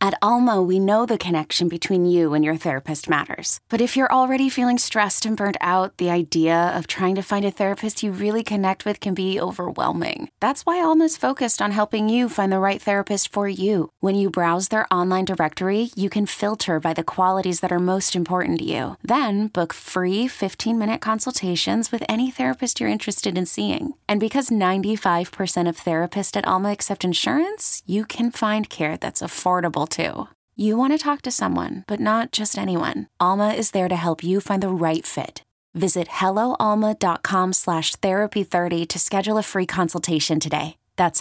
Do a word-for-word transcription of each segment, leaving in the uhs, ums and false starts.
At Alma, we know the connection between you and your therapist matters. But if you're already feeling stressed and burnt out, the idea of trying to find a therapist you really connect with can be overwhelming. That's why Alma's focused on helping you find the right therapist for you. When you browse their online directory, you can filter by the qualities that are most important to you. Then book free fifteen-minute consultations with any therapist you're interested in seeing. And because ninety-five percent of therapists at Alma accept insurance, you can find care that's affordable too. You want to talk to someone, but not just anyone. Alma is there to help you find the right fit. Visit helloalma.com slash therapy30 to schedule a free consultation today. That's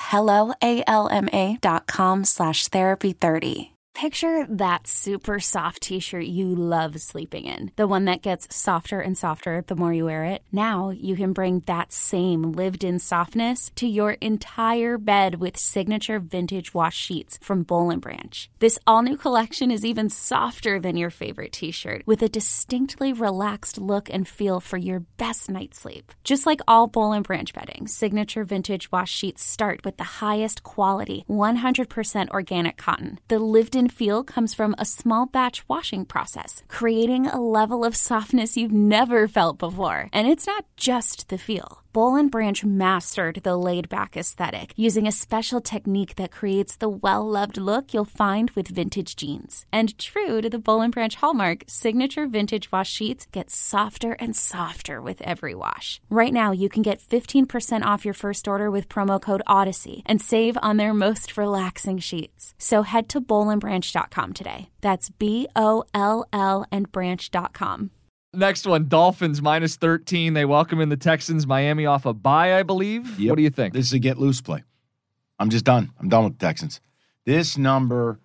helloalma dot com slash therapy thirty. Picture that super soft t-shirt you love sleeping in. The one that gets softer and softer the more you wear it. Now you can bring that same lived-in softness to your entire bed with signature vintage wash sheets from Boll and Branch. This all-new collection is even softer than your favorite t-shirt, with a distinctly relaxed look and feel for your best night's sleep. Just like all Boll and Branch bedding, signature vintage wash sheets start with the highest quality, one hundred percent organic cotton. The lived-in feel comes from a small batch washing process, creating a level of softness you've never felt before. And it's not just the feel. Boll and Branch mastered the laid-back aesthetic using a special technique that creates the well-loved look you'll find with vintage jeans. And true to the Boll and Branch hallmark, signature vintage wash sheets get softer and softer with every wash. Right now, you can get fifteen percent off your first order with promo code Odyssey and save on their most relaxing sheets. So head to boll and branch dot com today. That's B O L L and branch dot com. Next one, Dolphins minus thirteen. They welcome in the Texans. Miami off a bye, I believe. Yep. What do you think? This is a get loose play. I'm just done. I'm done with the Texans. This number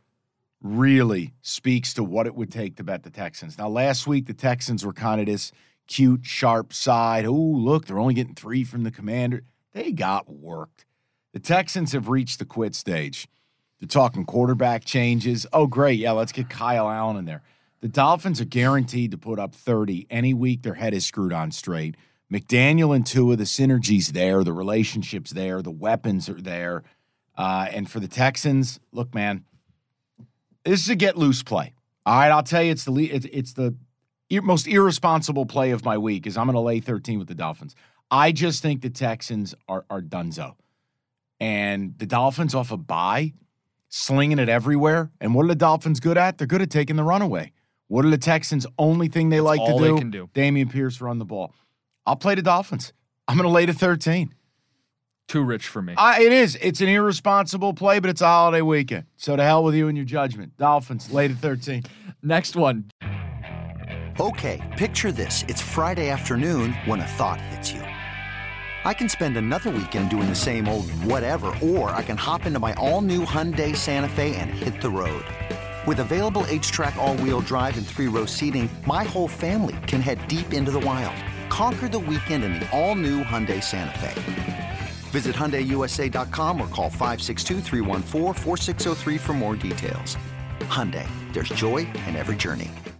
really speaks to what it would take to bet the Texans. Now, last week, the Texans were kind of this cute, sharp side. Oh, look, they're only getting three from the Commander. They got worked. The Texans have reached the quit stage. They're talking quarterback changes. Oh, great. Yeah, let's get Kyle Allen in there. The Dolphins are guaranteed to put up thirty any week their head is screwed on straight. McDaniel and Tua, the synergy's there, the relationship's there, the weapons are there. Uh, and for the Texans, look, man, this is a get-loose play. All right, I'll tell you, it's the it's, it's the most irresponsible play of my week is I'm going to lay thirteen with the Dolphins. I just think the Texans are, are donezo. And the Dolphins off a bye, slinging it everywhere. And what are the Dolphins good at? They're good at taking the runaway. What are the Texans' only thing they That's like all to do? They can do. Dameon Pierce run the ball. I'll play the Dolphins. I'm going to lay to thirteen. Too rich for me. Uh, it is. It's an irresponsible play, but it's a holiday weekend. So to hell with you and your judgment. Dolphins, lay to thirteen. Next one. Okay, picture this. It's Friday afternoon when a thought hits you. I can spend another weekend doing the same old whatever, or I can hop into my all-new Hyundai Santa Fe and hit the road. With available H-Track all-wheel drive and three-row seating, my whole family can head deep into the wild. Conquer the weekend in the all-new Hyundai Santa Fe. Visit Hyundai U S A dot com or call five six two, three one four, four six zero three for more details. Hyundai, there's joy in every journey.